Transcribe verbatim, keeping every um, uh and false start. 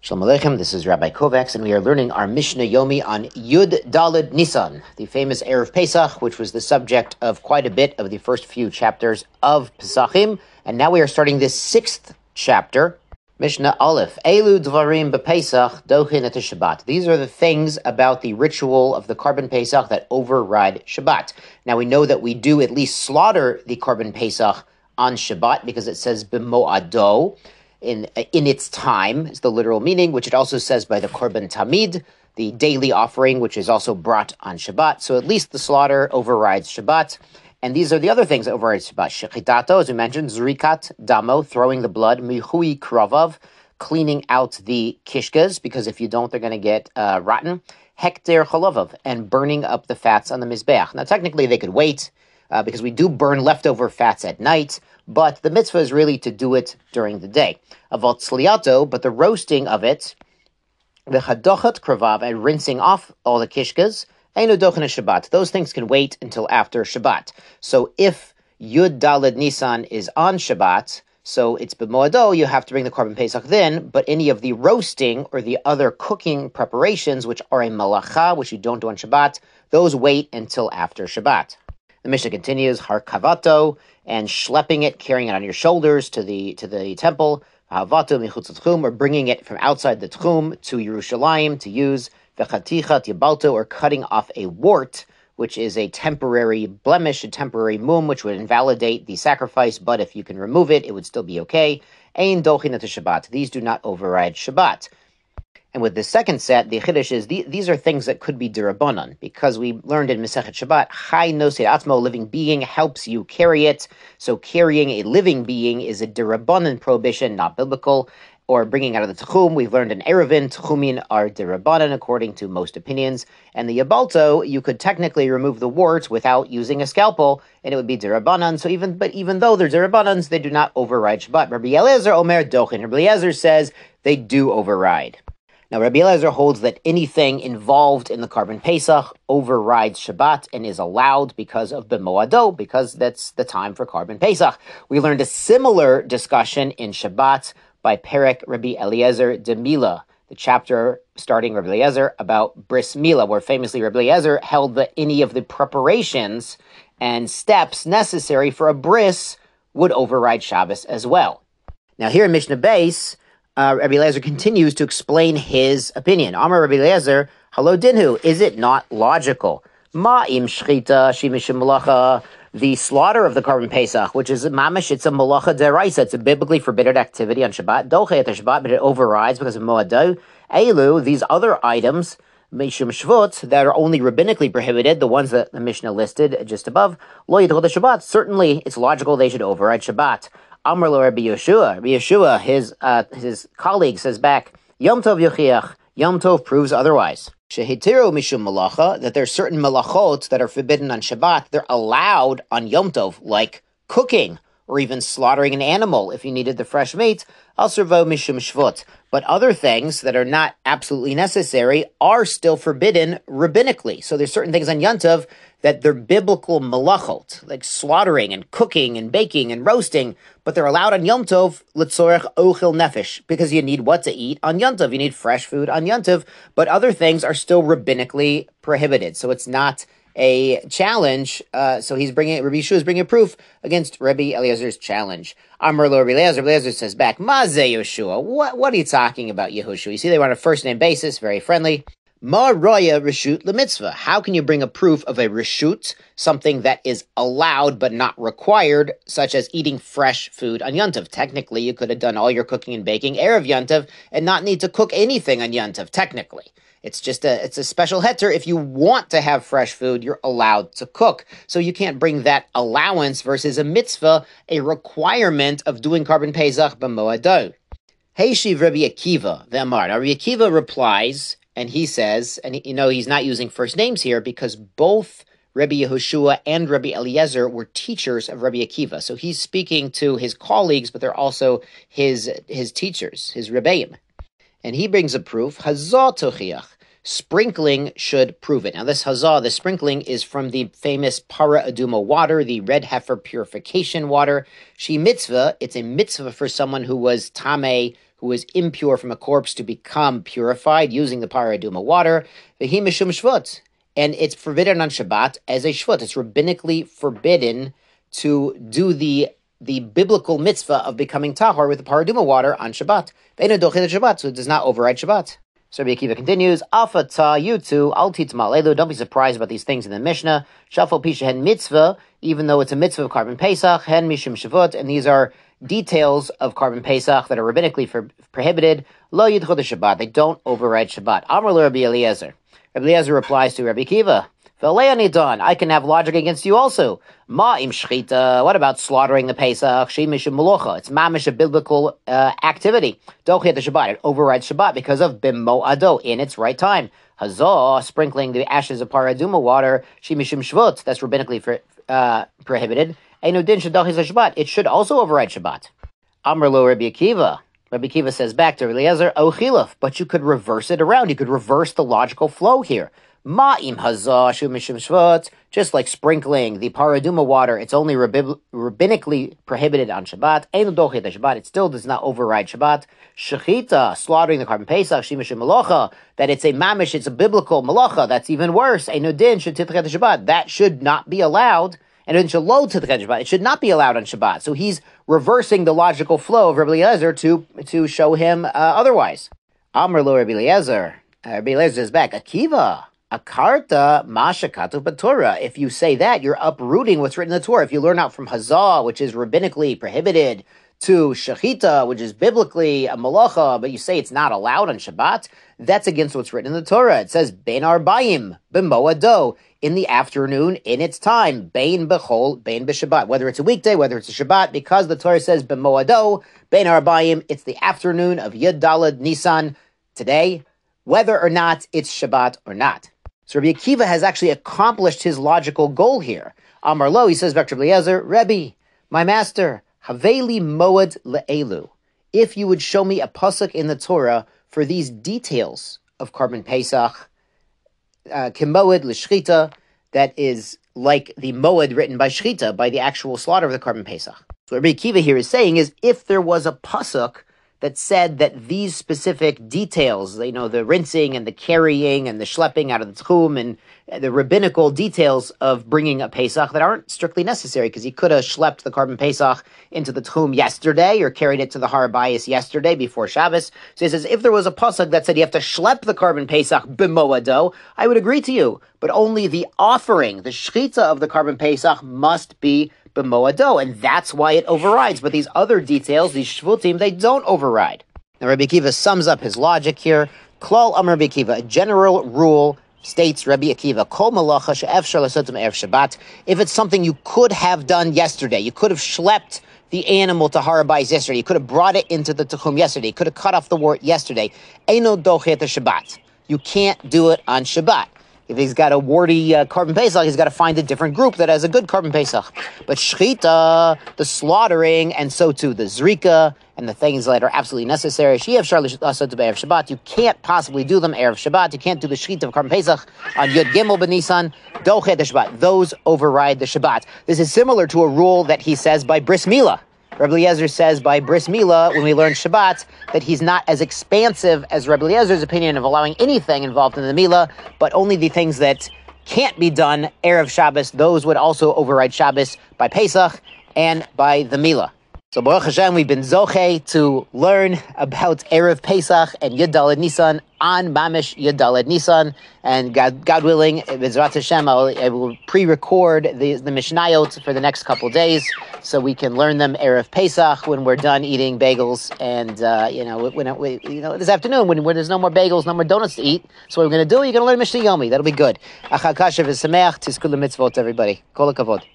Shalom Aleichem, this is Rabbi Kovacs, and we are learning our Mishnah Yomi on Yud Daled Nisan, the famous Erev Pesach, which was the subject of quite a bit of the first few chapters of Pesachim. And now we are starting this sixth chapter, Mishnah Aleph. Elu Dvarim BePesach Dochin et Shabbat. These are the things about the ritual of the Korban Pesach that override Shabbat. Now we know that we do at least slaughter the Korban Pesach on Shabbat because it says B'mo'ado. In in its time is the literal meaning, which it also says by the Korban Tamid, the daily offering, which is also brought on Shabbat. So at least the slaughter overrides Shabbat. And these are the other things that override Shabbat. Shechitato, as we mentioned, Zrikat Damo, throwing the blood, Mihui Kravav, cleaning out the kishkas, because if you don't, they're going to get uh, rotten. Hekter Cholovav, and burning up the fats on the Mizbeach. Now, technically, they could wait, uh, because we do burn leftover fats at night, but the mitzvah is really to do it during the day. Avot tzliato, but the roasting of it, the chadochat kravav, and rinsing off all the kishkas, einu dochen Shabbat. Those things can wait until after Shabbat. So if Yud Daled Nisan is on Shabbat, so it's b'moado, you have to bring the Korban Pesach then, but any of the roasting or the other cooking preparations, which are a malacha, which you don't do on Shabbat, those wait until after Shabbat. The Mishnah continues, harkavato, and schlepping it, carrying it on your shoulders to the to the temple, havato michutz tchum, or bringing it from outside the tchum to Yerushalayim to use, v'chatichat yabalto, or cutting off a wart, which is a temporary blemish, a temporary mum, which would invalidate the sacrifice, but if you can remove it, it would still be okay. Ein dochin et Shabbat. These do not override Shabbat. And with the second set, the Chiddush is, the, these are things that could be derabanan, because we learned in Masechet Shabbat, Chai nosei atzmo, living being helps you carry it. So carrying a living being is a derabanan prohibition, not biblical. Or bringing out of the Tchum, we've learned in Erevin, Tchumin are derabanan according to most opinions. And the Yabalto, you could technically remove the warts without using a scalpel, and it would be derabanan. So even, but even though they're derabanans, they do not override Shabbat. Rabbi Eliezer Omer Dochin. Rabbi Eliezer says they do override. Now, Rabbi Eliezer holds that anything involved in the Korban Pesach overrides Shabbat and is allowed because of B'moado, because that's the time for Korban Pesach. We learned a similar discussion in Shabbat by Perek Rabbi Eliezer de Mila, the chapter starting Rabbi Eliezer about Bris Mila, where famously Rabbi Eliezer held that any of the preparations and steps necessary for a bris would override Shabbos as well. Now, here in Mishnah Beis, Uh, Rabbi Eliezer continues to explain his opinion. Amar Rabbi Eliezer, Halo dinhu, is it not logical? Ma im shchita shimishim malacha, the slaughter of the Korban Pesach, which is a mamish, it's a malacha deraisa, it's a biblically forbidden activity on Shabbat. Doche at Shabbat, but it overrides because of moado. Elu, these other items, mishum shvut, that are only rabbinically prohibited, the ones that the Mishnah listed just above, lo yidchol the Shabbat. Certainly, it's logical they should override Shabbat. Amar lo Rabbi Yeshua. Rabbi Yeshua, his uh, his colleague, says back, Yom Tov yochiach. Yom Tov proves otherwise. Shehitiru mishum malacha, that there are certain malachot that are forbidden on Shabbat. They're allowed on Yom Tov, like cooking or even slaughtering an animal if you needed the fresh meat. Al servo mishum shvut. But other things that are not absolutely necessary are still forbidden rabbinically. So there's certain things on Yom Tov that they're biblical malachot, like slaughtering and cooking and baking and roasting, but they're allowed on Yom Tov, l'tzorech ochel nefesh, because you need what to eat on Yom Tov. You need fresh food on Yom Tov, but other things are still rabbinically prohibited. So it's not a challenge. Uh, so he's bringing, Rabbi Yeshua is bringing proof against Rabbi Eliezer's challenge. Amar lo Rabbi Eliezer. Rabbi Eliezer says back, Ma ze Yeshua? What, what are you talking about, Yehoshua? You see, they were on a first name basis, very friendly. Ma raya reshut lemitzvah. How can you bring a proof of a reshut, something that is allowed but not required, such as eating fresh food on Yom Tov? Technically, you could have done all your cooking and baking erev Yom Tov and not need to cook anything on Yom Tov, technically. It's just a, it's a special heter. If you want to have fresh food, you're allowed to cook. So you can't bring that allowance versus a mitzvah, a requirement of doing Korban Pesach b'moado. Heishiv Rabbi Akiva v'amar. Now, Rabbi Akiva replies, and he says, and you know, he's not using first names here because both Rabbi Yehoshua and Rabbi Eliezer were teachers of Rabbi Akiva. So he's speaking to his colleagues, but they're also his his teachers, his rebbeim. And he brings a proof, hazah tochiach. Sprinkling should prove it. Now this hazah, the sprinkling, is from the famous para aduma water, the red heifer purification water. She mitzvah, it's a mitzvah for someone who was tameh, who is impure from a corpse to become purified using the paraduma water. V'hi mishum shvut. And it's forbidden on Shabbat as a shvut. It's rabbinically forbidden to do the the biblical mitzvah of becoming tahor with the paraduma water on Shabbat. Ve'enu docheh Shabbat, so it does not override Shabbat. So Rabbi Akiva continues, Alpha ta yutu al titmal elu. Don't be surprised about these things in the Mishnah. Shafal pisha hen mitzvah, even though it's a mitzvah of Karban Pesach, hen mishum shavut, and these are details of Karban Pesach that are rabbinically for, prohibited. Lo yidchod Shabbat. They don't override Shabbat. Amar lo Rabbi Eliezer. Rabbi Eliezer replies to Rabbi Akiva, I can have logic against you also. Ma im shchita. What about slaughtering the Pesach? Shemish malocha. It's mamish a biblical uh, activity. Don't hit the Shabbat. It overrides Shabbat because of bimmo ado, in its right time. Hazah, sprinkling the ashes of paraduma water. Shemishim shvut. That's rabbinically for, uh, prohibited. Einu din shadachis Shabbat. It should also override Shabbat. Amar lo Rabbi Akiva. Rabbi Akiva says back to Eliezer, O chilaf. But you could reverse it around. You could reverse the logical flow here. Ma'im hazah shu mishum shvat, just like sprinkling the paraduma water, it's only rabbi- rabbinically prohibited on Shabbat. Einu docheh the Shabbat, it still does not override Shabbat. Shechita, slaughtering the Karban Pesach, shemishum malacha, that it's a mamish, it's a biblical malacha, that's even worse. Einu din shetitchet the Shabbat, that should not be allowed. And in shalot to the Shabbat, it should not be allowed on Shabbat. So he's reversing the logical flow of Rabbi Eliezer to to show him uh, otherwise. Amar lo Rabbi Eliezer. Uh, Rabbi Eliezer is back. Akiva. Akarta mashakatu b'Torah. If you say that, you're uprooting what's written in the Torah. If you learn out from Hazah, which is rabbinically prohibited, to Shechita, which is biblically a malacha, but you say it's not allowed on Shabbat, that's against what's written in the Torah. It says, Bein Arbayim, b'moado, in the afternoon, in its time, Bein b'chol, Bein b'Shabbat. Whether it's a weekday, whether it's a Shabbat, because the Torah says, b'moado, Bein Arbayim, it's the afternoon of Yud Daled Nisan, today, whether or not it's Shabbat or not. So Rabbi Akiva has actually accomplished his logical goal here. Amar lo, he says back to Rabbi Eliezer, Rebbe, my master, haveli moed le'elu. If you would show me a pasuk in the Torah for these details of Karban Pesach, uh, kemoed l'shchita, that is like the moed written by shchita, by the actual slaughter of the Karban Pesach. So what Rabbi Akiva here is saying is, if there was a pasuk that said that these specific details, you know, the rinsing and the carrying and the schlepping out of the tchum and the rabbinical details of bringing a Pesach that aren't strictly necessary, because he could have schlepped the Karban Pesach into the tchum yesterday or carried it to the Har Bayis yesterday before Shabbos. So he says, if there was a pasuk that said you have to schlepp the Karban Pesach b'moado, I would agree to you, but only the offering, the shchita of the Karban Pesach must be b'moado, and that's why it overrides. But these other details, these shvutim, they don't override. Now Rabbi Akiva sums up his logic here. Klal Amar Rabbi Akiva, a general rule states Rabbi Akiva, Kol malacha she'efshar lasotam erev Shabbat. If it's something you could have done yesterday, you could have schlepped the animal to Har Bayis yesterday, you could have brought it into the Techum yesterday, you could have cut off the wart yesterday. Eino dochet Shabbat. You can't do it on Shabbat. If he's got a warty uh, Karban Pesach, he's got to find a different group that has a good Karban Pesach. But shchita, the slaughtering, and so too the zrika, and the things that are absolutely necessary, she'ev shar l'asot b'erev Shabbat, you can't possibly do them erev Shabbat. You can't do the shchita of Karban Pesach on Yud Gimel b'Nisan, dochet the Shabbat. Those override the Shabbat. This is similar to a rule that he says by Bris Milah. Rabbi Eliezer says by Bris Milah, when we learn Shabbat, that he's not as expansive as Rabbi Eliezer's opinion of allowing anything involved in the Milah, but only the things that can't be done Erev Shabbos, those would also override Shabbos by Pesach and by the Milah. So Baruch Hashem, we've been zocheh to learn about Erev Pesach and Yud Daled Nisan on Mamish Yud Daled Nisan, and God, God willing, B'ezrat Hashem, I'll, I will pre-record the, the Mishnayot for the next couple days, so we can learn them Erev Pesach when we're done eating bagels, and uh, you know, when we, you know, this afternoon when, when there's no more bagels, no more donuts to eat. So what we're going to do? You're going to learn Mishnah Yomi. That'll be good. Achal Kasher v'Sameach, Tizku l'mitzvot, everybody. Kol hakavod.